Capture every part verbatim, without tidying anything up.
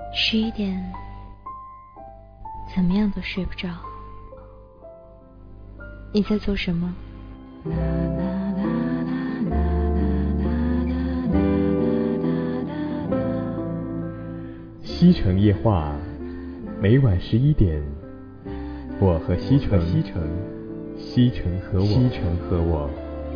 十一点，怎么样都睡不着。你在做什么？ 西城夜话，每晚十一点，我和西城，西城，西城和我，西城和我。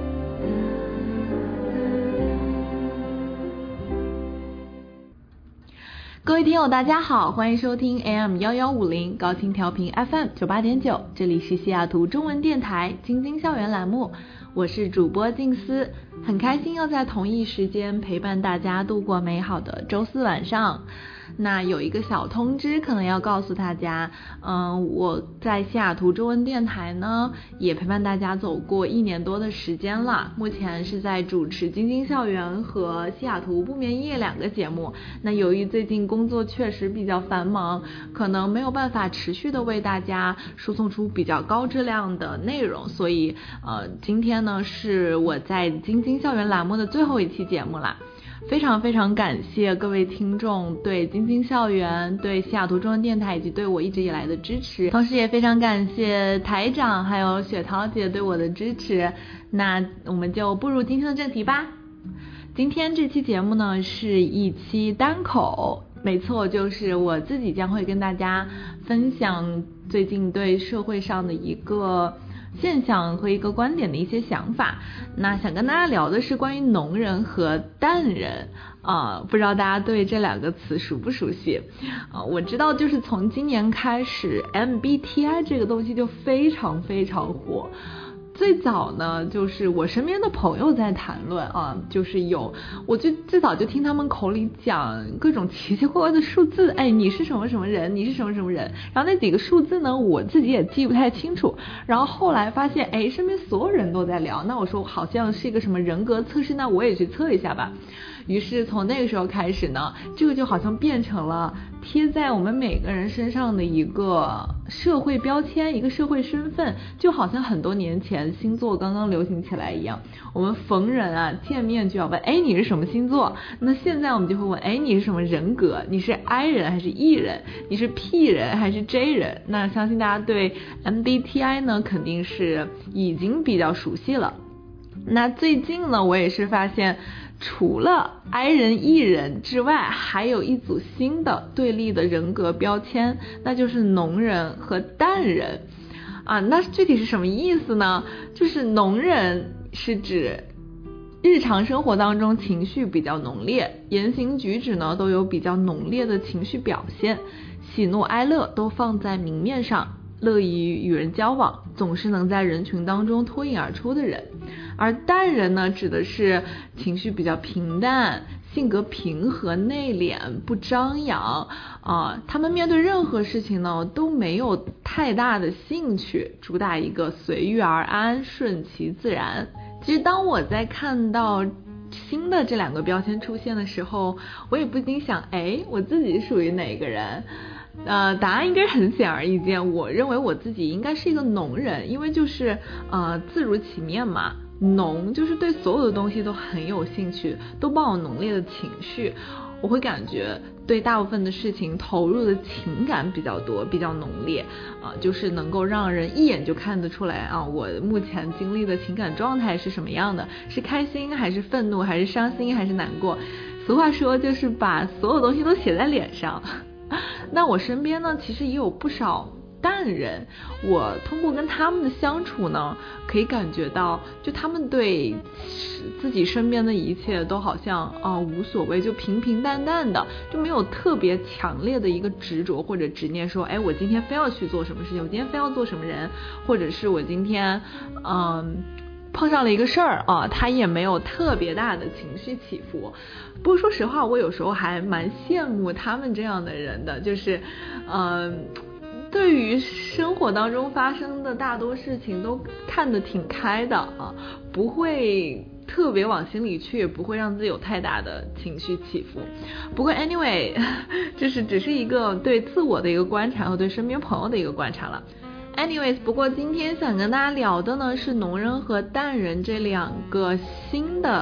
各位听友大家好，欢迎收听 A M 一一五零 高清调频 F M 九八点九， 这里是西雅图中文电台晶晶校园栏目，我是主播静思，很开心又在同一时间陪伴大家度过美好的周四晚上。那有一个小通知可能要告诉大家，嗯，我在西雅图中文电台呢也陪伴大家走过一年多的时间了，目前是在主持晶晶校园和西雅图不眠夜两个节目。那由于最近工作确实比较繁忙，可能没有办法持续的为大家输送出比较高质量的内容，所以呃，今天呢是我在晶晶校园栏目的最后一期节目啦。非常非常感谢各位听众对晶晶校园、对西雅图中文电台以及对我一直以来的支持，同时也非常感谢台长还有雪桃姐对我的支持。那我们就步入今天的正题吧。今天这期节目呢是一期单口，没错，就是我自己将会跟大家分享最近对社会上的一个现象和一个观点的一些想法。那想跟大家聊的是关于农人和蛋人啊、呃，不知道大家对这两个词熟不熟悉啊、呃？我知道就是从今年开始 M B T I 这个东西就非常非常火。最早呢就是我身边的朋友在谈论啊，就是有我就最早就听他们口里讲各种奇奇怪怪的数字，哎，你是什么什么人，你是什么什么人，然后那几个数字呢我自己也记不太清楚，然后后来发现哎身边所有人都在聊，那我说好像是一个什么人格测试，那我也去测一下吧。于是从那个时候开始呢，这个就好像变成了贴在我们每个人身上的一个社会标签，一个社会身份，就好像很多年前星座刚刚流行起来一样，我们逢人啊见面就要问，哎，你是什么星座？那现在我们就会问，哎，你是什么人格？你是 I 人还是 E 人？你是 P 人还是 J 人？那相信大家对 M B T I 呢肯定是已经比较熟悉了。那最近呢我也是发现除了 I 人 E 人之外，还有一组新的对立的人格标签，那就是农人和蛋人啊。那具体是什么意思呢？就是农人是指日常生活当中情绪比较浓烈，言行举止呢都有比较浓烈的情绪表现，喜怒哀乐都放在明面上，乐于与人交往，总是能在人群当中脱颖而出的人。而蛋人呢指的是情绪比较平淡，性格平和内敛，不张扬啊、呃，他们面对任何事情呢都没有太大的兴趣，主打一个随遇而安，顺其自然。其实当我在看到新的这两个标签出现的时候，我也不禁想，哎，我自己属于哪个人？呃，答案应该很显而易见，我认为我自己应该是一个农人，因为就是呃字如其面嘛，农就是对所有的东西都很有兴趣，都抱有浓烈的情绪，我会感觉对大部分的事情投入的情感比较多，比较浓烈啊、呃，就是能够让人一眼就看得出来啊，我目前经历的情感状态是什么样的，是开心还是愤怒，还是伤心还是难过。俗话说就是把所有东西都写在脸上。那我身边呢其实也有不少蛋人，我通过跟他们的相处呢可以感觉到，就他们对自己身边的一切都好像啊、呃、无所谓，就平平淡淡的，就没有特别强烈的一个执着或者执念说，哎，我今天非要去做什么事情，我今天非要做什么人，或者是我今天嗯、呃碰上了一个事儿啊，他也没有特别大的情绪起伏。不过说实话，我有时候还蛮羡慕他们这样的人的，就是嗯、呃对于生活当中发生的大多事情都看得挺开的啊，不会特别往心里去，也不会让自己有太大的情绪起伏。不过 anyway 就是只是一个对自我的一个观察和对身边朋友的一个观察了。anyways 不过今天想跟大家聊的呢是农人和蛋人这两个新的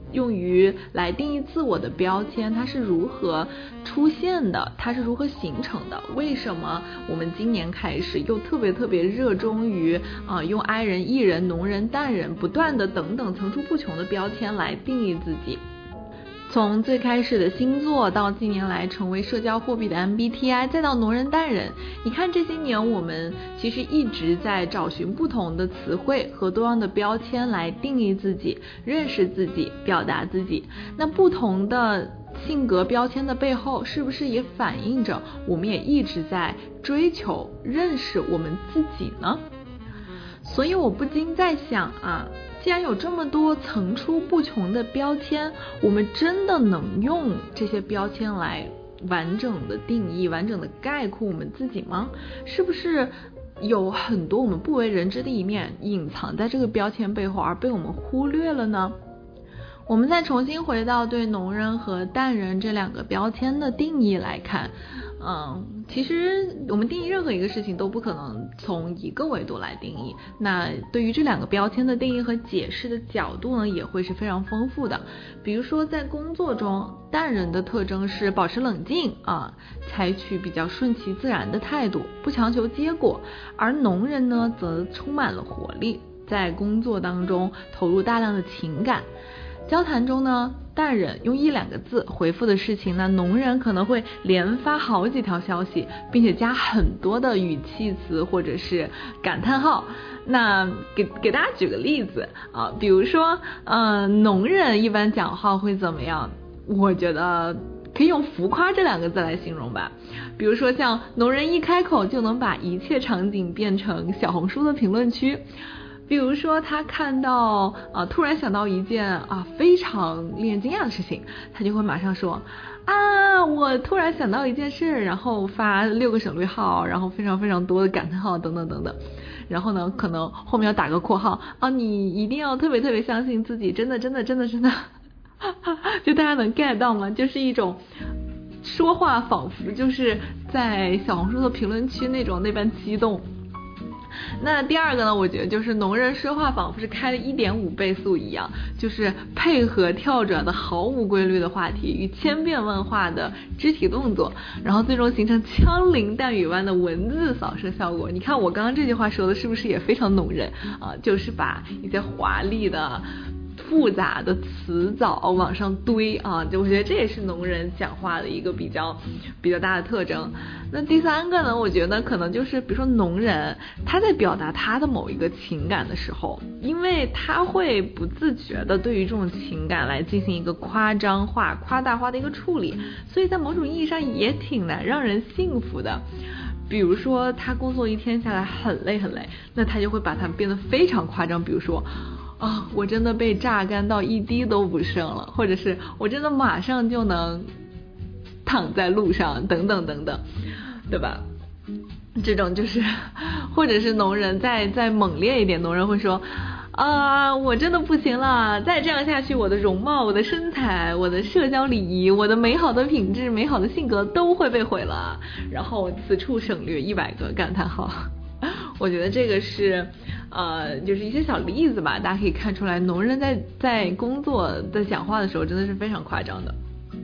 用于来定义自我的标签，它是如何出现的，它是如何形成的，为什么我们今年开始又特别特别热衷于啊、呃、用 I 人、E 人、农人、淡人不断的等等层出不穷的标签来定义自己。从最开始的星座到近年来成为社交货币的 M B T I， 再到农人淡人，你看这些年我们其实一直在找寻不同的词汇和多样的标签来定义自己、认识自己、表达自己。那不同的性格标签的背后，是不是也反映着我们也一直在追求认识我们自己呢？所以我不禁在想啊，既然有这么多层出不穷的标签，我们真的能用这些标签来完整的定义、完整的概括我们自己吗？是不是有很多我们不为人知的一面隐藏在这个标签背后而被我们忽略了呢？我们再重新回到对农人和淡人这两个标签的定义来看，嗯，其实我们定义任何一个事情都不可能从一个维度来定义，那对于这两个标签的定义和解释的角度呢，也会是非常丰富的。比如说在工作中，淡人的特征是保持冷静啊，采取比较顺其自然的态度，不强求结果，而农人呢则充满了活力，在工作当中投入大量的情感。交谈中呢，淡人用一两个字回复的事情呢，农人可能会连发好几条消息，并且加很多的语气词或者是感叹号。那给给大家举个例子啊，比如说，呃，农人一般讲话会怎么样？我觉得可以用浮夸这两个字来形容吧。比如说像农人一开口就能把一切场景变成小红书的评论区。比如说他看到啊，突然想到一件啊非常令人惊讶的事情，他就会马上说啊，我突然想到一件事，然后发六个省略号，然后非常非常多的感叹号等等等等，然后呢可能后面要打个括号啊，你一定要特别特别相信自己，真的真的真的真的就大家能 get 到吗？就是一种说话仿佛就是在小红书的评论区那种那般激动。那第二个呢，我觉得就是农人说话仿佛是开了 一点五 倍速一样，就是配合跳转的毫无规律的话题与千变万化的肢体动作，然后最终形成枪林弹雨般的文字扫射效果。你看我刚刚这句话说的是不是也非常农人啊？就是把一些华丽的复杂的词藻往上堆啊，就我觉得这也是农人讲话的一个比较比较大的特征。那第三个呢，我觉得可能就是比如说农人他在表达他的某一个情感的时候，因为他会不自觉的对于这种情感来进行一个夸张化、夸大化的一个处理，所以在某种意义上也挺难让人信服的。比如说他工作一天下来很累很累，那他就会把它变得非常夸张，比如说啊、哦，我真的被榨干到一滴都不剩了，或者是我真的马上就能躺在路上，等等等等，对吧？这种就是，或者是农人再再猛烈一点，农人会说啊，我真的不行了，再这样下去，我的容貌、我的身材、我的社交礼仪、我的美好的品质、美好的性格都会被毁了，然后此处省略一百个感叹号。我觉得这个是呃，就是一些小例子吧，大家可以看出来农人在在工作在讲话的时候真的是非常夸张的。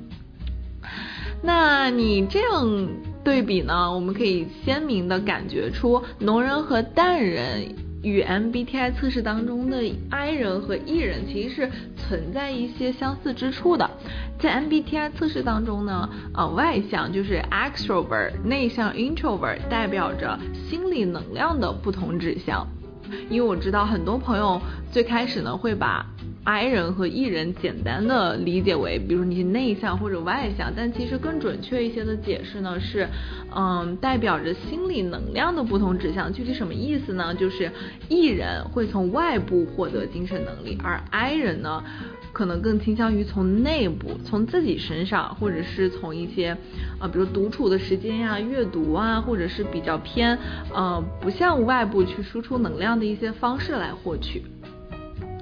那你这样对比呢，我们可以鲜明的感觉出农人和淡人与 M B T I 测试当中的 I 人和 E 人其实是存在一些相似之处的。在 M B T I 测试当中呢，呃，外向就是 extrovert， 内向 introvert 代表着心理能量的不同指向。因为我知道很多朋友最开始呢会把 I 人和 E 人简单的理解为比如你是内向或者外向，但其实更准确一些的解释呢是嗯，代表着心理能量的不同指向。具体什么意思呢？就是 E 人会从外部获得精神能力，而 I 人呢可能更倾向于从内部，从自己身上，或者是从一些呃，比如独处的时间呀、阅读啊，或者是比较偏呃不向外部去输出能量的一些方式来获取。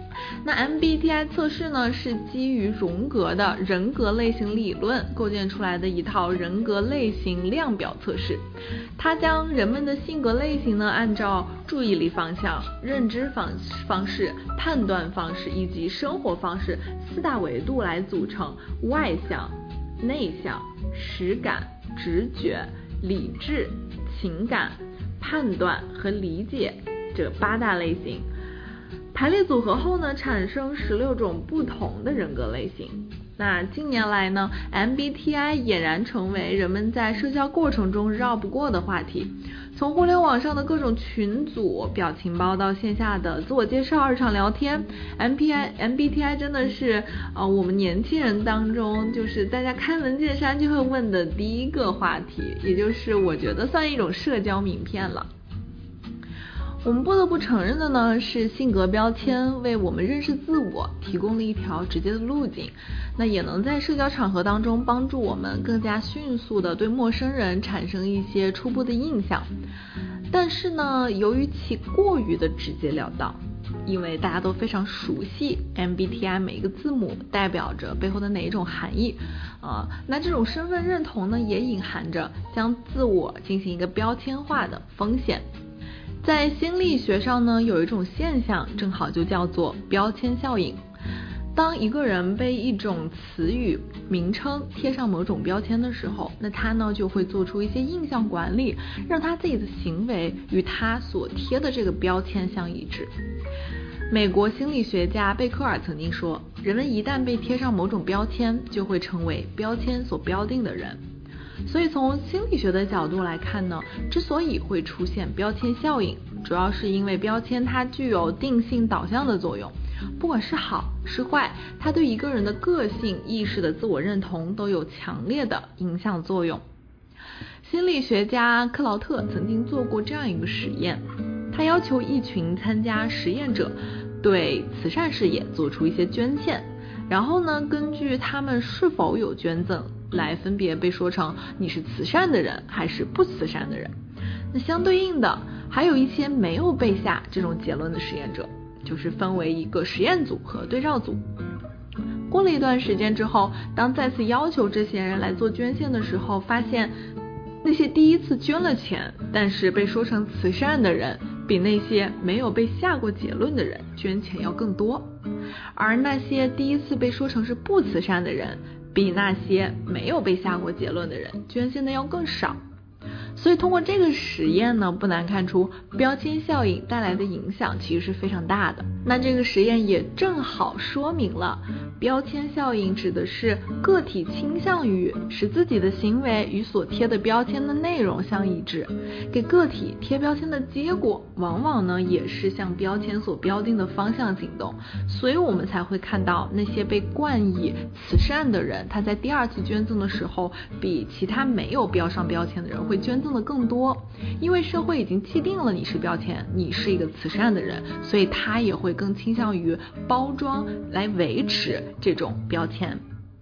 那 M B T I 测试呢，是基于荣格的人格类型理论构建出来的一套人格类型量表测试。它将人们的性格类型呢，按照注意力方向、认知方方式、判断方式以及生活方式四大维度来组成外向、内向、实感、直觉、理智、情感、判断和理解这八大类型。排列组合后呢，产生十六种不同的人格类型。那近年来呢 M B T I 俨然成为人们在社交过程中绕不过的话题。从互联网上的各种群组、表情包到线下的自我介绍、日常聊天， M B T I M B T I 真的是呃我们年轻人当中就是大家开门见山就会问的第一个话题，也就是我觉得算一种社交名片了。我们不得不承认的呢，是性格标签为我们认识自我提供了一条直接的路径，那也能在社交场合当中帮助我们更加迅速的对陌生人产生一些初步的印象。但是呢，由于其过于的直截了当，因为大家都非常熟悉 M B T I 每一个字母代表着背后的哪一种含义，呃，那这种身份认同呢，也隐含着将自我进行一个标签化的风险。在心理学上呢，有一种现象正好就叫做标签效应。当一个人被一种词语名称贴上某种标签的时候，那他呢就会做出一些印象管理，让他自己的行为与他所贴的这个标签相一致。美国心理学家贝克尔曾经说，人们一旦被贴上某种标签，就会成为标签所标定的人。所以从心理学的角度来看呢，之所以会出现标签效应，主要是因为标签它具有定性导向的作用，不管是好是坏，它对一个人的个性、意识的自我认同都有强烈的影响作用。心理学家克劳特曾经做过这样一个实验，他要求一群参加实验者对慈善事业做出一些捐献，然后呢，根据他们是否有捐赠来分别被说成你是慈善的人还是不慈善的人。那相对应的，还有一些没有被下这种结论的实验者，就是分为一个实验组和对照组。过了一段时间之后，当再次要求这些人来做捐献的时候，发现那些第一次捐了钱但是被说成慈善的人，比那些没有被下过结论的人捐钱要更多，而那些第一次被说成是不慈善的人，比那些没有被下过结论的人捐献的要更少。所以通过这个实验呢，不难看出标签效应带来的影响其实是非常大的。那这个实验也正好说明了，标签效应指的是个体倾向于使自己的行为与所贴的标签的内容相一致，给个体贴标签的结果往往呢也是向标签所标定的方向行动。所以我们才会看到那些被冠以慈善的人，他在第二次捐赠的时候比其他没有标上标签的人会捐赠的更多，因为社会已经既定了你是标签，你是一个慈善的人，所以他也会更倾向于包装来维持这种标签。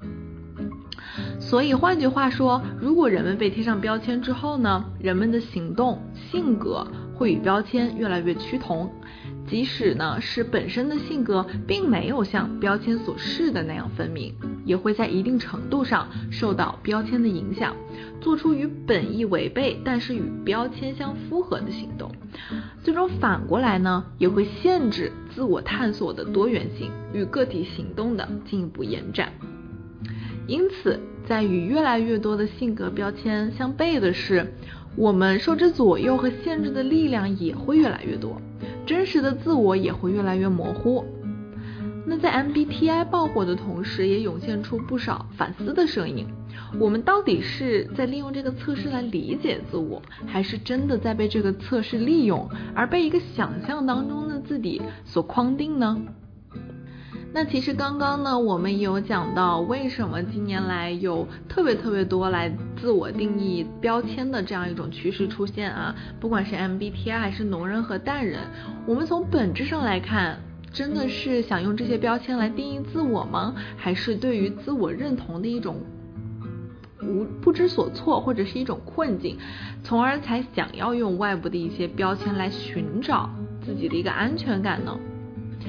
所以换句话说，如果人们被贴上标签之后呢，人们的行动、性格会与标签越来越趋同，即使呢是本身的性格并没有像标签所示的那样分明，也会在一定程度上受到标签的影响，做出与本意违背但是与标签相符合的行动，最终反过来呢也会限制自我探索的多元性与个体行动的进一步延展。因此在与越来越多的性格标签相悖的是，我们受之左右和限制的力量也会越来越多，真实的自我也会越来越模糊。那在 M B T I 爆火的同时，也涌现出不少反思的声音。我们到底是在利用这个测试来理解自我，还是真的在被这个测试利用，而被一个想象当中的自己所框定呢？那其实刚刚呢，我们也有讲到为什么近年来有特别特别多来自我定义标签的这样一种趋势出现啊，不管是 M B T I 还是农人和淡人，我们从本质上来看，真的是想用这些标签来定义自我吗？还是对于自我认同的一种无不知所措，或者是一种困境，从而才想要用外部的一些标签来寻找自己的一个安全感呢？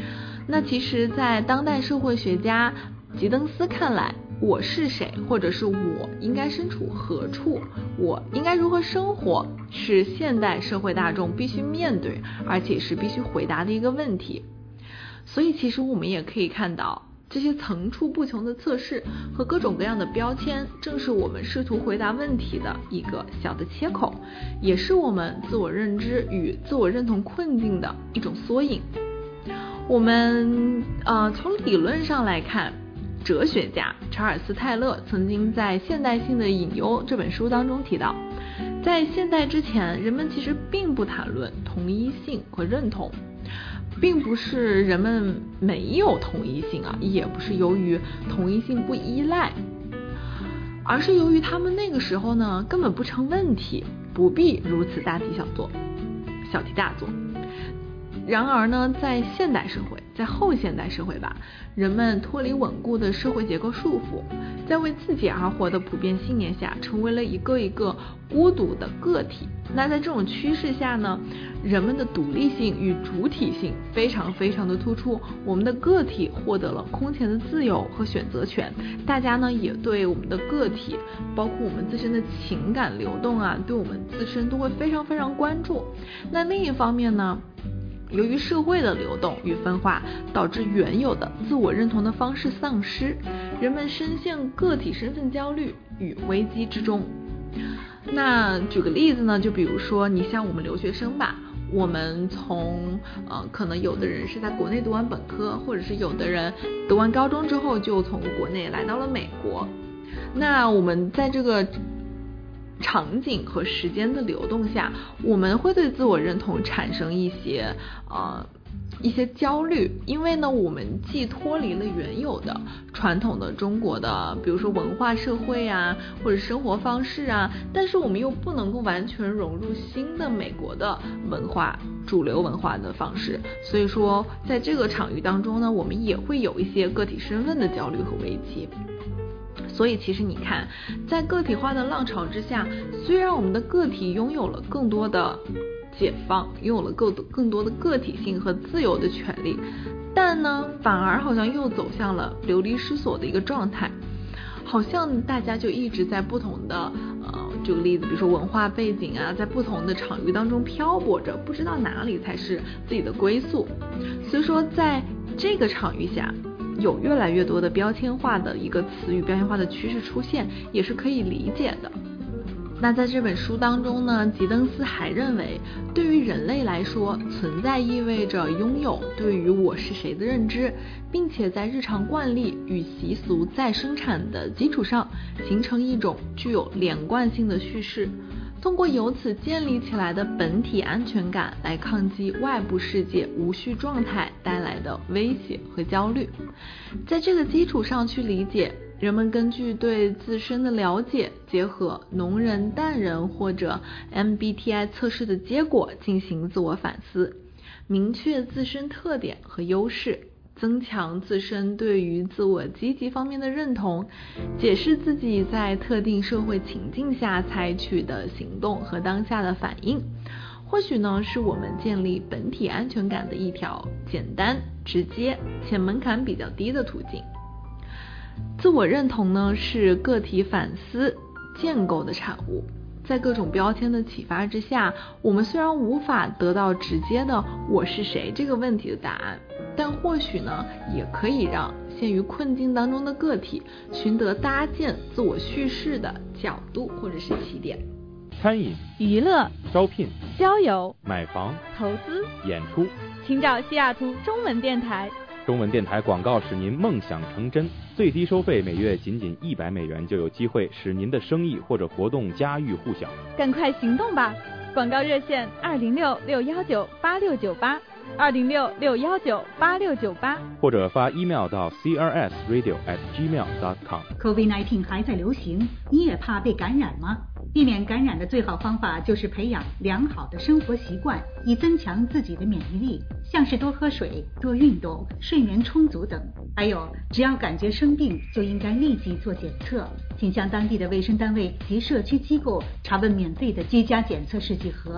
那其实在当代社会学家吉登斯看来，我是谁，或者是我应该身处何处，我应该如何生活，是现代社会大众必须面对而且是必须回答的一个问题。所以其实我们也可以看到，这些层出不穷的测试和各种各样的标签，正是我们试图回答问题的一个小的切口，也是我们自我认知与自我认同困境的一种缩影。我们呃从理论上来看，哲学家查尔斯·泰勒曾经在《现代性的隐忧》这本书当中提到，在现代之前，人们其实并不谈论同一性和认同，并不是人们没有同一性啊，也不是由于同一性不依赖，而是由于他们那个时候呢根本不成问题，不必如此大题小做小题大做。然而呢，在现代社会，在后现代社会吧，人们脱离稳固的社会结构束缚，在为自己而活的普遍信念下，成为了一个一个孤独的个体。那在这种趋势下呢，人们的独立性与主体性非常非常的突出，我们的个体获得了空前的自由和选择权，大家呢也对我们的个体，包括我们自身的情感流动啊，对我们自身都会非常非常关注。那另一方面呢，由于社会的流动与分化，导致原有的自我认同的方式丧失，人们深陷个体身份焦虑与危机之中。那举个例子呢，就比如说你像我们留学生吧，我们从呃，可能有的人是在国内读完本科，或者是有的人读完高中之后就从国内来到了美国。那我们在这个场景和时间的流动下，我们会对自我认同产生一些呃一些焦虑，因为呢我们既脱离了原有的传统的中国的比如说文化社会啊，或者生活方式啊，但是我们又不能够完全融入新的美国的文化主流文化的方式，所以说在这个场域当中呢，我们也会有一些个体身份的焦虑和危机。所以其实你看，在个体化的浪潮之下，虽然我们的个体拥有了更多的解放，拥有了更更多的个体性和自由的权利，但呢反而好像又走向了流离失所的一个状态，好像大家就一直在不同的呃举个例子，比如说文化背景啊，在不同的场域当中漂泊着，不知道哪里才是自己的归宿。所以说在这个场域下，有越来越多的标签化的一个词语，标签化的趋势出现，也是可以理解的。那在这本书当中呢，吉登斯还认为，对于人类来说，存在意味着拥有对于我是谁的认知，并且在日常惯例与习俗再生产的基础上，形成一种具有连贯性的叙事，通过由此建立起来的本体安全感来抗击外部世界无序状态带来的威胁和焦虑。在这个基础上去理解，人们根据对自身的了解，结合农人、淡人或者 M B T I 测试的结果进行自我反思，明确自身特点和优势，增强自身对于自我积极方面的认同，解释自己在特定社会情境下采取的行动和当下的反应，或许呢是我们建立本体安全感的一条简单、直接且门槛比较低的途径。自我认同呢是个体反思建构的产物，在各种标签的启发之下，我们虽然无法得到直接的我是谁这个问题的答案，但或许呢也可以让陷于困境当中的个体寻得搭建自我叙事的角度或者是起点。 餐饮、 娱乐、 招聘、 交友、 买房、 投资、 演出， 请找西雅图中文电台。 中文电台广告使您梦想成真，最低收费每月仅仅一百美元，就有机会使您的生意或者活动家喻户晓。 赶快行动吧！广告热线二零六六幺九八六九八，二零六六幺九八六九八， 或者发 email 到 c r s radio at gmail dot com。 COVID 十九 还在流行，你也怕被感染吗？避免感染的最好方法就是培养良好的生活习惯，以增强自己的免疫力，像是多喝水、多运动、睡眠充足等。还有，只要感觉生病，就应该立即做检测，请向当地的卫生单位及社区机构查问免费的居家检测试剂盒。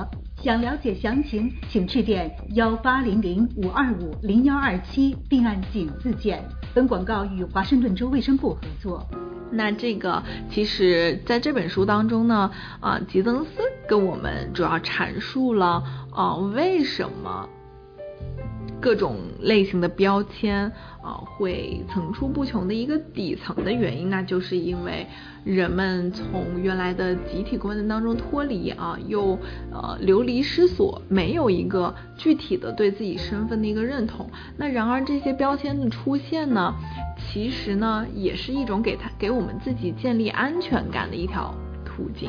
想了解详情，请致电幺八零零五二五零幺二七并按井字键。本广告与华盛顿州卫生部合作。 那这个其实在这本书当中呢，啊，吉登斯跟我们主要阐述了啊为什么各种类型的标签啊会层出不穷的一个底层的原因，那就是因为人们从原来的集体观念当中脱离啊，又呃流离失所，没有一个具体的对自己身份的一个认同。那然而这些标签的出现呢，其实呢也是一种给他给我们自己建立安全感的一条途径。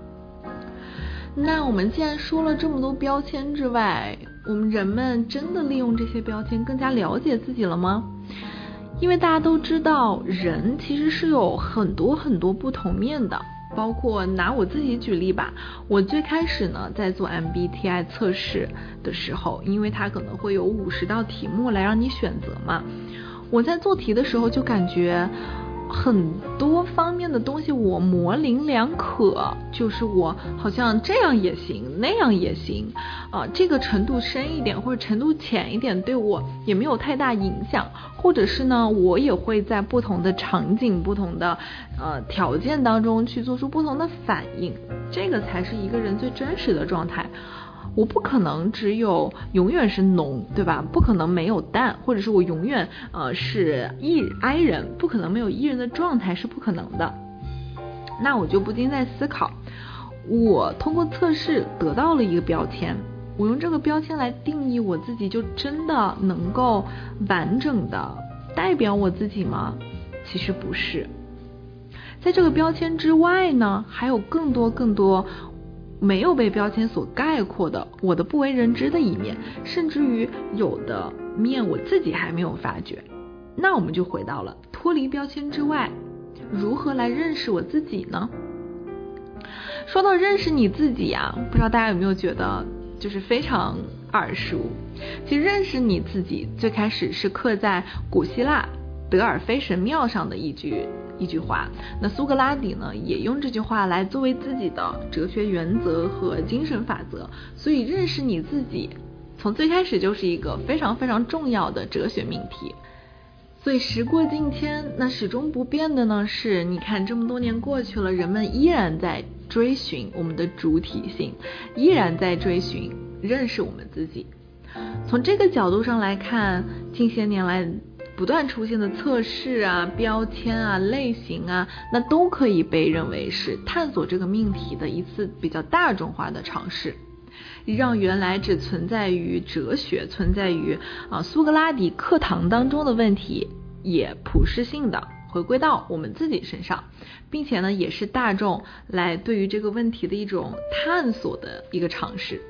那我们既然说了这么多标签之外，我们人们真的利用这些标签更加了解自己了吗？因为大家都知道，人其实是有很多很多不同面的，包括拿我自己举例吧，我最开始呢在做 M B T I 测试的时候，因为它可能会有五十道题目来让你选择嘛，我在做题的时候就感觉很多方面的东西我模棱两可，就是我好像这样也行那样也行，呃，这个程度深一点或者程度浅一点对我也没有太大影响，或者是呢我也会在不同的场景不同的呃条件当中去做出不同的反应，这个才是一个人最真实的状态。我不可能只有永远是浓，对吧？不可能没有淡，或者是我永远呃是 E I 人，不可能没有 E 人的状态，是不可能的。那我就不禁在思考，我通过测试得到了一个标签，我用这个标签来定义我自己，就真的能够完整的代表我自己吗？其实不是。在这个标签之外呢，还有更多更多没有被标签所概括的我的不为人知的一面，甚至于有的面我自己还没有发觉。那我们就回到了脱离标签之外，如何来认识我自己呢？说到认识你自己啊，不知道大家有没有觉得就是非常耳熟。其实认识你自己最开始是刻在古希腊德尔菲神庙上的一句一句话，那苏格拉底呢也用这句话来作为自己的哲学原则和精神法则，所以认识你自己从最开始就是一个非常非常重要的哲学命题。所以时过境迁，那始终不变的呢是，你看这么多年过去了，人们依然在追寻我们的主体性，依然在追寻认识我们自己。从这个角度上来看，近些年来不断出现的测试啊、标签啊、类型啊，那都可以被认为是探索这个命题的一次比较大众化的尝试，让原来只存在于哲学、存在于啊苏格拉底课堂当中的问题，也普世性的回归到我们自己身上，并且呢，也是大众来对于这个问题的一种探索的一个尝试。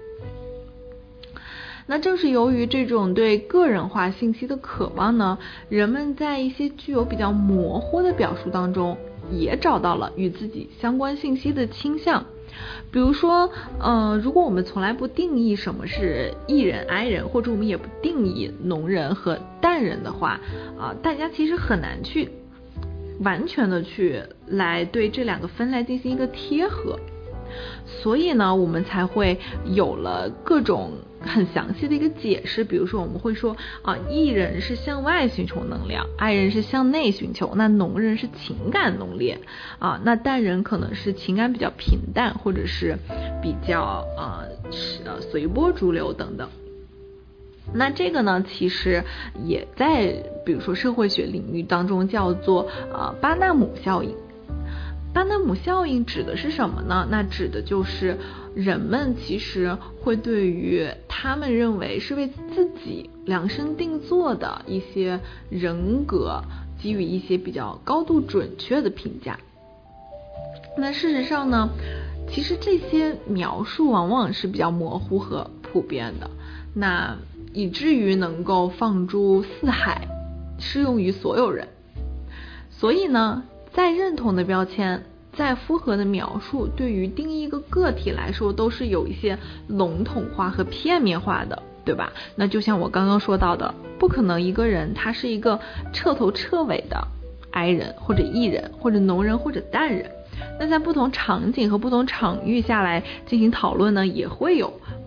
那正是由于这种对个人化信息的渴望呢，人们在一些具有比较模糊的表述当中也找到了与自己相关信息的倾向。比如说呃，如果我们从来不定义什么是 E 人 I 人，或者我们也不定义浓人和淡人的话啊、呃，大家其实很难去完全的去来对这两个分类进行一个贴合，所以呢我们才会有了各种很详细的一个解释。比如说我们会说啊 E 人是向外寻求能量， I 人是向内寻求，那浓人是情感浓烈啊，那淡人可能是情感比较平淡，或者是比较呃呃随波逐流等等。那这个呢其实也在比如说社会学领域当中叫做呃巴纳姆效应。巴纳姆效应指的是什么呢？那指的就是人们其实会对于他们认为是为自己量身定做的一些人格给予一些比较高度准确的评价。那事实上呢，其实这些描述往往是比较模糊和普遍的，那以至于能够放诸四海，适用于所有人。所以呢，再认同的标签，再符合的描述，对于定义一个个体来说都是有一些笼统化和片面化的，对吧？那就像我刚刚说到的，不可能一个人他是一个彻头彻尾的 I 人或者 E 人或者浓人或者淡人。那在不同场景和不同场域下来进行讨论呢，也会有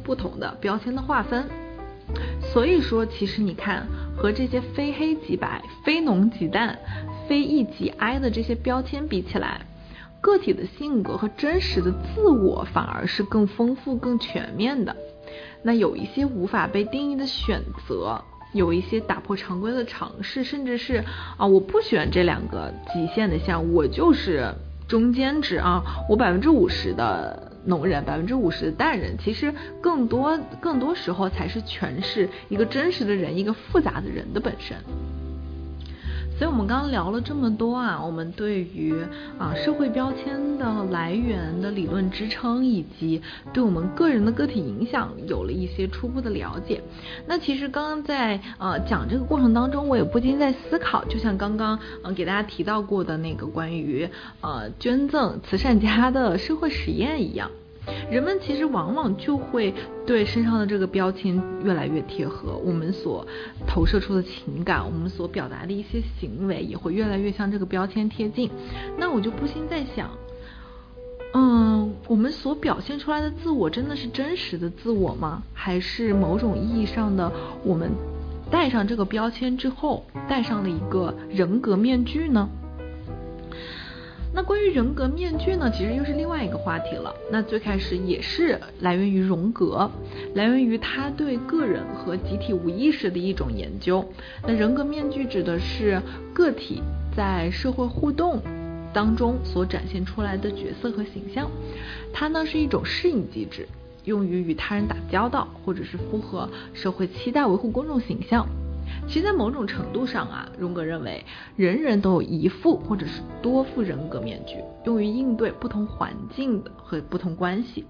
不同的标签的划分。所以说其实你看，和这些非黑即白、非浓即淡、非易即哀的这些标签比起来，个体的性格和真实的自我反而是更丰富更全面的。那有一些无法被定义的选择，有一些打破常规的尝试，甚至是啊，我不选这两个极限的项，我就是中间值啊，我百分之五十的农人，百分之五十的淡人，其实更多更多时候才是诠释一个真实的人，一个复杂的人的本身。所以我们刚刚聊了这么多啊，我们对于啊社会标签的来源的理论支撑，以及对我们个人的个体影响有了一些初步的了解。那其实刚刚在呃讲这个过程当中，我也不禁在思考，就像刚刚呃给大家提到过的那个关于呃捐赠慈善家的社会实验一样。人们其实往往就会对身上的这个标签越来越贴合，我们所投射出的情感，我们所表达的一些行为也会越来越向这个标签贴近。那我就不禁在想，嗯，我们所表现出来的自我真的是真实的自我吗？还是某种意义上的我们戴上这个标签之后，戴上了一个人格面具呢？那关于人格面具呢，其实又是另外一个话题了。那最开始也是来源于荣格，来源于他对个人和集体无意识的一种研究。那人格面具指的是个体在社会互动当中所展现出来的角色和形象，它呢是一种适应机制，用于与他人打交道，或者是符合社会期待，维护公众形象。其实在某种程度上啊，荣格认为人人都有一副或者是多副人格面具，用于应对不同环境的和不同关系。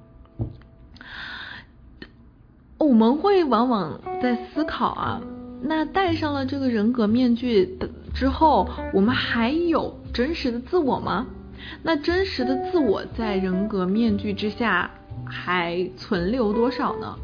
我们会往往在思考啊，那戴上了这个人格面具的之后，我们还有真实的自我吗？那真实的自我在人格面具之下还存留多少呢？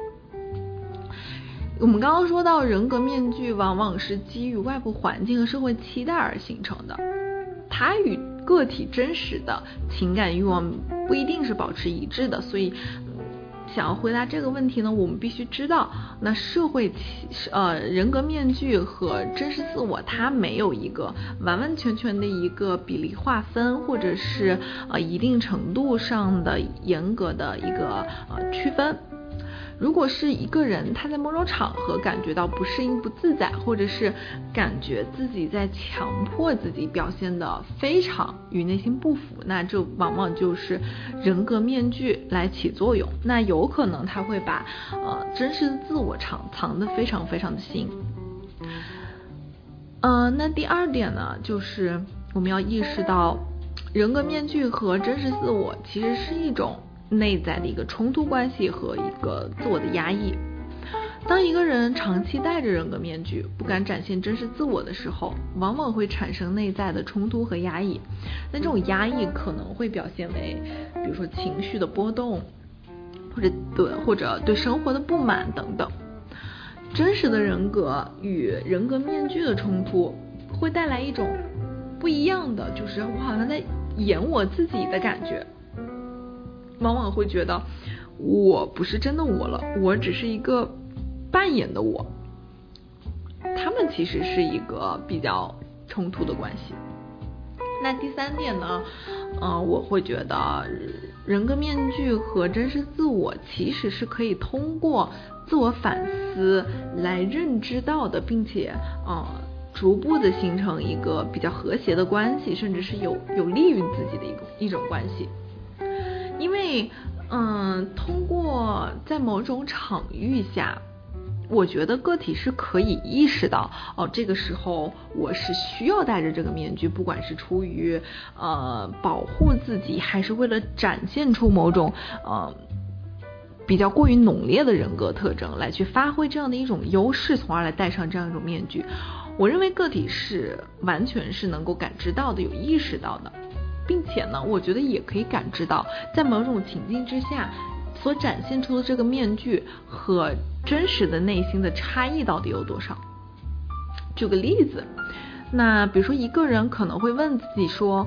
我们刚刚说到，人格面具往往是基于外部环境和社会期待而形成的，它与个体真实的情感欲望不一定是保持一致的。所以想要回答这个问题呢，我们必须知道，那社会呃人格面具和真实自我它没有一个完完全全的一个比例划分，或者是呃一定程度上的严格的一个呃区分。如果是一个人他在某种场合感觉到不适应不自在，或者是感觉自己在强迫自己表现得非常与内心不符，那这往往就是人格面具来起作用。那有可能他会把呃真实的自我藏藏得非常非常的新。呃，那第二点呢，就是我们要意识到人格面具和真实自我其实是一种内在的一个冲突关系和一个自我的压抑。当一个人长期戴着人格面具，不敢展现真实自我的时候，往往会产生内在的冲突和压抑。那这种压抑可能会表现为，比如说情绪的波动，或者对或者对生活的不满等等。真实的人格与人格面具的冲突，会带来一种不一样的，就是我好像在演我自己的感觉。往往会觉得我不是真的我了，我只是一个扮演的我。他们其实是一个比较冲突的关系。那第三点呢，呃，我会觉得人格面具和真实自我其实是可以通过自我反思来认知到的，并且呃逐步的形成一个比较和谐的关系，甚至是有有利于自己的一个一种关系。因为嗯，通过在某种场域下，我觉得个体是可以意识到，哦，这个时候我是需要戴着这个面具，不管是出于呃保护自己，还是为了展现出某种呃比较过于浓烈的人格特征，来去发挥这样的一种优势，从而来戴上这样一种面具。我认为个体是完全是能够感知到的，有意识到的。并且呢，我觉得也可以感知到，在某种情境之下所展现出的这个面具和真实的内心的差异到底有多少。举个例子，那比如说一个人可能会问自己说，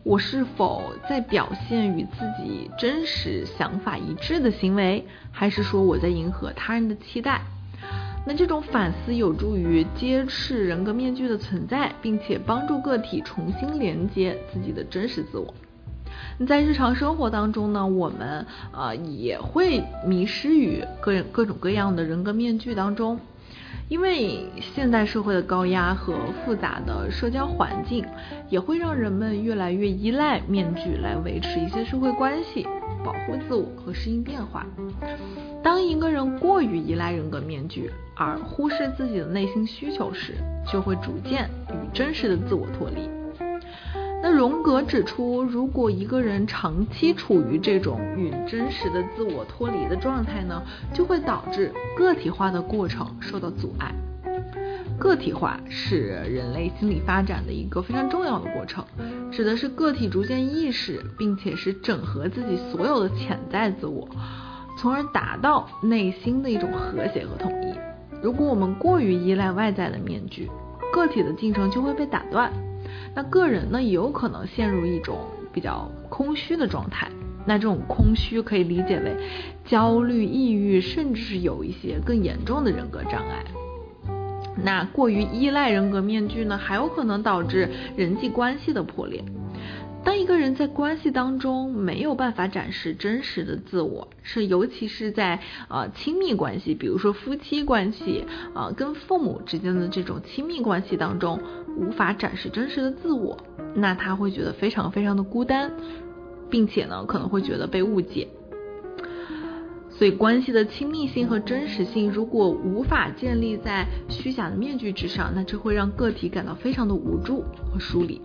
我是否在表现与自己真实想法一致的行为，还是说我在迎合他人的期待？那这种反思有助于揭示人格面具的存在，并且帮助个体重新连接自己的真实自我。在日常生活当中呢，我们呃也会迷失于各各种各样的人格面具当中。因为现代社会的高压和复杂的社交环境，也会让人们越来越依赖面具来维持一些社会关系、保护自我和适应变化。当一个人过于依赖人格面具，而忽视自己的内心需求时，就会逐渐与真实的自我脱离。那荣格指出，如果一个人长期处于这种与真实的自我脱离的状态呢，就会导致个体化的过程受到阻碍。个体化是人类心理发展的一个非常重要的过程，指的是个体逐渐意识并且是整合自己所有的潜在自我，从而达到内心的一种和谐和统一。如果我们过于依赖外在的面具，个体的进程就会被打断，那个人呢也有可能陷入一种比较空虚的状态。那这种空虚可以理解为焦虑、抑郁，甚至是有一些更严重的人格障碍。那过于依赖人格面具呢，还有可能导致人际关系的破裂。当一个人在关系当中没有办法展示真实的自我，是尤其是在呃亲密关系，比如说夫妻关系，呃跟父母之间的这种亲密关系当中，无法展示真实的自我，那他会觉得非常非常的孤单，并且呢可能会觉得被误解。所以关系的亲密性和真实性如果无法建立在虚假的面具之上，那这会让个体感到非常的无助和疏离。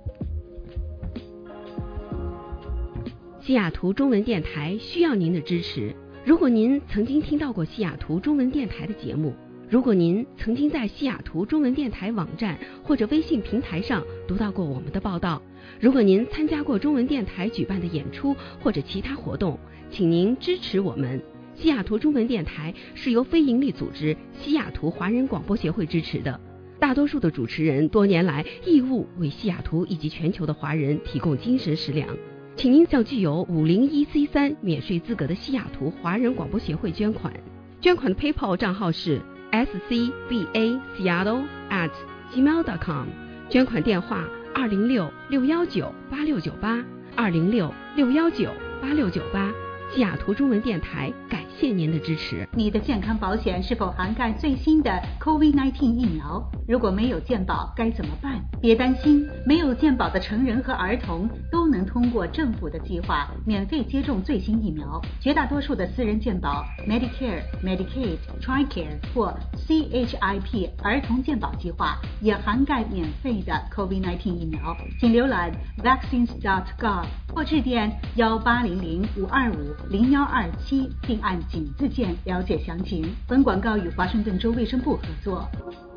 西雅图中文电台需要您的支持。如果您曾经听到过西雅图中文电台的节目，如果您曾经在西雅图中文电台网站或者微信平台上读到过我们的报道，如果您参加过中文电台举办的演出或者其他活动，请您支持我们。西雅图中文电台是由非营利组织西雅图华人广播协会支持的，大多数的主持人多年来义务为西雅图以及全球的华人提供精神食粮。请您向具有五零一 C 三 免税资格的西雅图华人广播协会捐款，捐款的 PayPal 账号是 s c b a seattle at gmail dot com， 捐款电话二零六六一九八六九八二零六六一九八六九八。西雅图中文电台感谢您的支持。 你的健康保险是否涵盖最新的 COVID 十九 疫苗？如果没有健保该怎么办？别担心，没有健保的成人和儿童都能通过政府的计划免费接种最新疫苗。绝大多数的私人健保 Medicare、Medicaid、TRICARE 或 C H I P 儿童健保计划也涵盖免费的 COVID 十九 疫苗。请浏览 vaccines dot gov 或致电幺八零零五二五零幺二七，并按井字键了解详情。本广告与华盛顿州卫生部合作。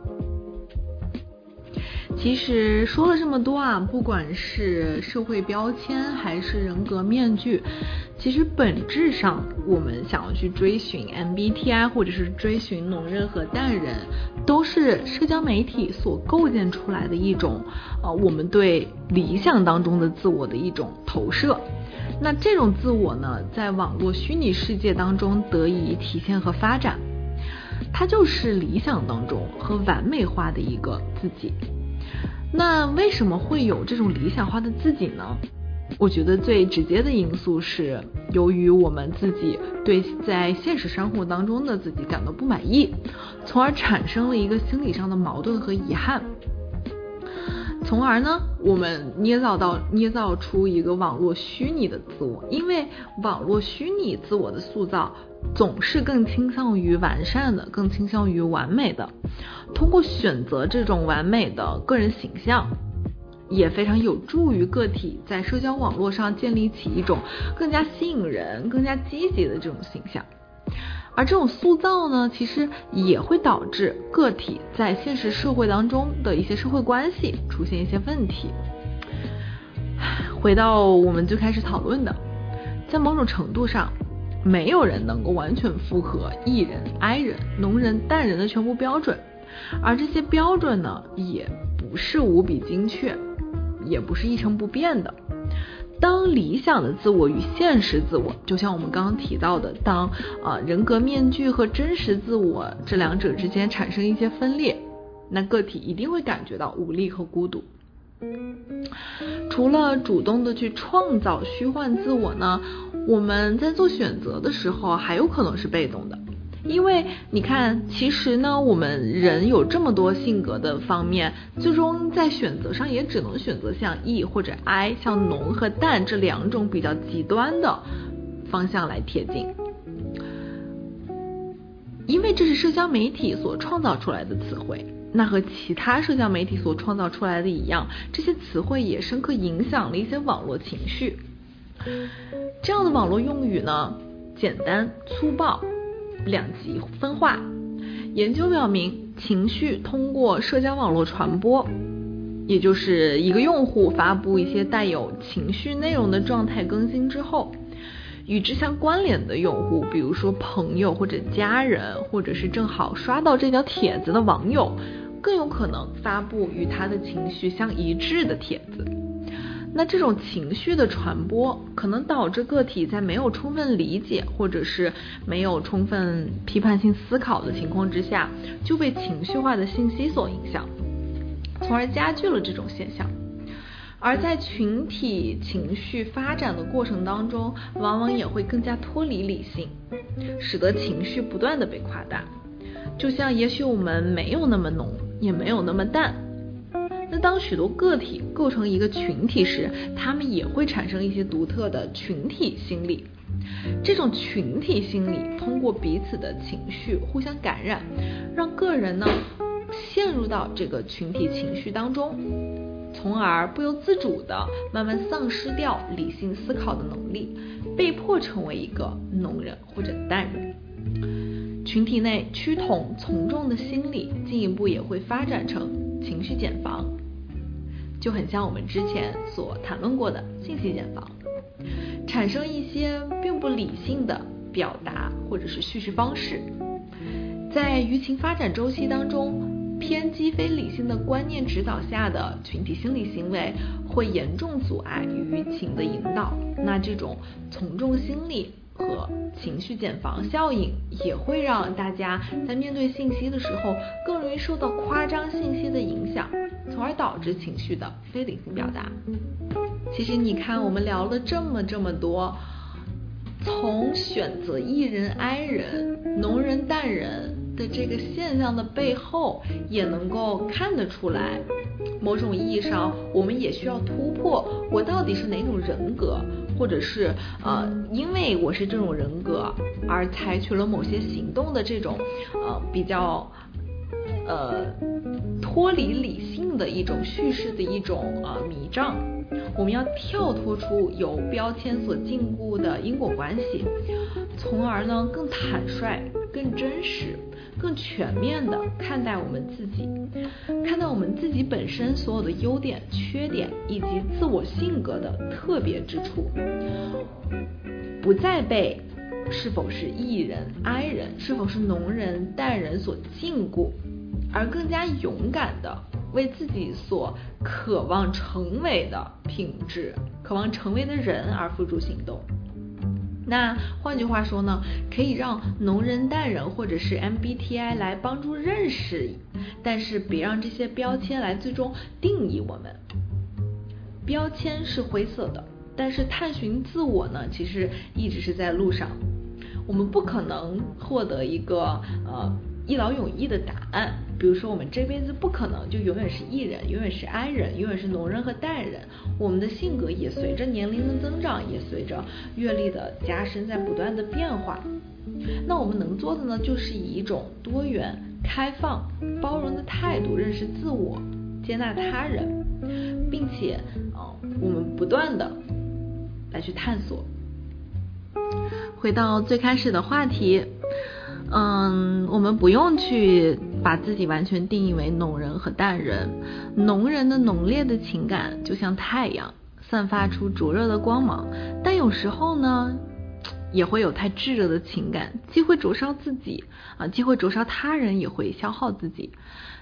其实说了这么多啊，不管是社会标签还是人格面具，其实本质上我们想要去追寻 M B T I 或者是追寻农人和淡人，都是社交媒体所构建出来的一种呃，我们对理想当中的自我的一种投射。那这种自我呢，在网络虚拟世界当中得以体现和发展，它就是理想当中和完美化的一个自己。那为什么会有这种理想化的自己呢？我觉得最直接的因素是由于我们自己对在现实生活当中的自己感到不满意，从而产生了一个心理上的矛盾和遗憾，从而呢我们捏造到捏造出一个网络虚拟的自我。因为网络虚拟自我的塑造总是更倾向于完善的，更倾向于完美的，通过选择这种完美的个人形象，也非常有助于个体在社交网络上建立起一种更加吸引人、更加积极的这种形象。而这种塑造呢，其实也会导致个体在现实社会当中的一些社会关系出现一些问题。回到我们最开始讨论的，在某种程度上，没有人能够完全符合 E 人、I 人、农人、淡人的全部标准，而这些标准呢，也不是无比精确， 也不是一成不变的。当理想的自我与现实自我，就像我们刚刚提到的，当呃人格面具和真实自我这两者之间产生一些分裂，那个体一定会感觉到无力和孤独。除了主动的去创造虚幻自我呢，我们在做选择的时候还有可能是被动的。因为你看，其实呢，我们人有这么多性格的方面，最终在选择上也只能选择像 E 或者 I， 像浓和淡这两种比较极端的方向来贴近。因为这是社交媒体所创造出来的词汇，那和其他社交媒体所创造出来的一样，这些词汇也深刻影响了一些网络情绪。这样的网络用语呢，简单粗暴，两极分化。研究表明，情绪通过社交网络传播，也就是一个用户发布一些带有情绪内容的状态更新之后，与之相关联的用户，比如说朋友或者家人，或者是正好刷到这条帖子的网友，更有可能发布与他的情绪相一致的帖子。那这种情绪的传播可能导致个体在没有充分理解或者是没有充分批判性思考的情况之下，就被情绪化的信息所影响，从而加剧了这种现象。而在群体情绪发展的过程当中，往往也会更加脱离理性，使得情绪不断的被夸大。就像也许我们没有那么浓，也没有那么淡，那当许多个体构成一个群体时，他们也会产生一些独特的群体心理。这种群体心理通过彼此的情绪互相感染，让个人呢陷入到这个群体情绪当中，从而不由自主的慢慢丧失掉理性思考的能力，被迫成为一个浓人或者淡人。群体内趋同从众的心理进一步也会发展成情绪茧房，就很像我们之前所谈论过的信息茧房，产生一些并不理性的表达或者是叙事方式。在舆情发展周期当中，偏激非理性的观念指导下的群体心理行为会严重阻碍舆情的引导，那这种从众心理和情绪茧房效应也会让大家在面对信息的时候更容易受到夸张信息的影响，从而导致情绪的非理性表达。其实你看，我们聊了这么这么多，从选择 E 人 I 人、浓人淡人的这个现象的背后，也能够看得出来，某种意义上我们也需要突破我到底是哪种人格，或者是呃，因为我是这种人格而采取了某些行动的这种呃比较呃脱离理性的一种叙事的一种呃迷障。我们要跳脱出由标签所禁锢的因果关系，从而呢更坦率、更真实、更全面的看待我们自己，看待我们自己本身所有的优点、缺点以及自我性格的特别之处，不再被是否是 E 人、I 人、是否是浓人、淡人所禁锢，而更加勇敢的为自己所渴望成为的品质、渴望成为的人而付诸行动。那换句话说呢，可以让浓人、淡人或者是 M B T I 来帮助认识，但是别让这些标签来最终定义我们。标签是灰色的，但是探寻自我呢，其实一直是在路上。我们不可能获得一个呃一劳永逸的答案，比如说我们这辈子不可能就永远是 E 人，永远是 I 人，永远是浓人和淡人。我们的性格也随着年龄的增长，也随着阅历的加深在不断的变化。那我们能做的呢，就是以一种多元、开放、包容的态度认识自我，接纳他人，并且呃我们不断的来去探索。回到最开始的话题，嗯，我们不用去把自己完全定义为浓人和淡人。浓人的浓烈的情感就像太阳，散发出灼热的光芒，但有时候呢也会有太炙热的情感，既会灼烧自己啊，既会灼烧他人，也会消耗自己。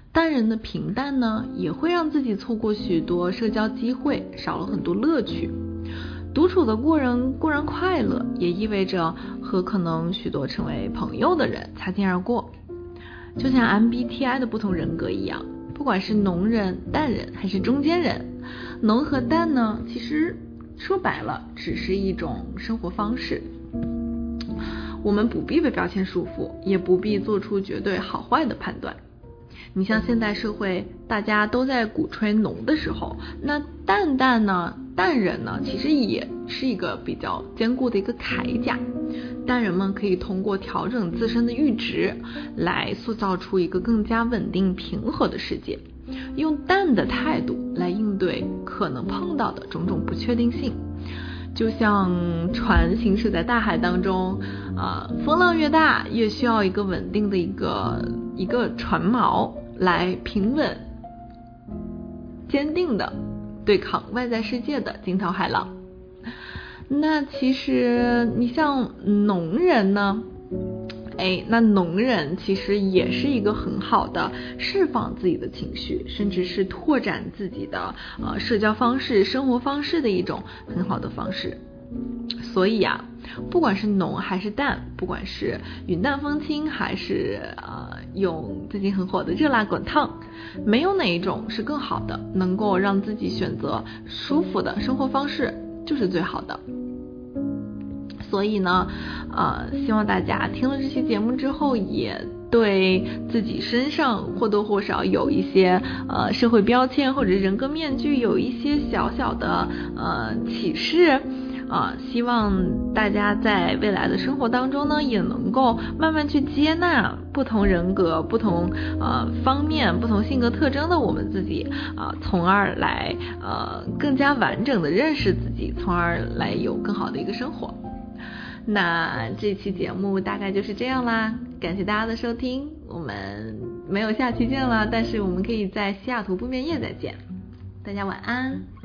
淡人的平淡呢，也会让自己错过许多社交机会，少了很多乐趣。独处的过人固然快乐，也意味着和可能许多成为朋友的人擦肩而过。就像 M B T I 的不同人格一样，不管是浓人、淡人还是中间人，浓和淡呢，其实说白了只是一种生活方式。我们不必被标签束缚，也不必做出绝对好坏的判断。你像现代社会大家都在鼓吹浓的时候，那淡淡呢，淡人呢，其实也是一个比较坚固的一个铠甲。淡人们可以通过调整自身的阈值，来塑造出一个更加稳定平和的世界，用淡的态度来应对可能碰到的种种不确定性。就像船行驶在大海当中，呃，风浪越大，越需要一个稳定的一个一个船锚来平稳、坚定的对抗外在世界的惊涛骇浪。那其实你像浓人呢，哎，那浓人其实也是一个很好的释放自己的情绪，甚至是拓展自己的呃社交方式、生活方式的一种很好的方式。所以啊，不管是浓还是淡，不管是云淡风轻还是呃用最近很火的热辣滚烫，没有哪一种是更好的，能够让自己选择舒服的生活方式就是最好的。所以呢，呃，希望大家听了这期节目之后，也对自己身上或多或少有一些呃社会标签或者人格面具有一些小小的呃启示。啊、呃，希望大家在未来的生活当中呢，也能够慢慢去接纳不同人格、不同呃方面、不同性格特征的我们自己啊、呃，从而来呃更加完整的认识自己，从而来有更好的一个生活。那这期节目大概就是这样啦，感谢大家的收听，我们没有下期见了，但是我们可以在西雅图不眠夜再见，大家晚安。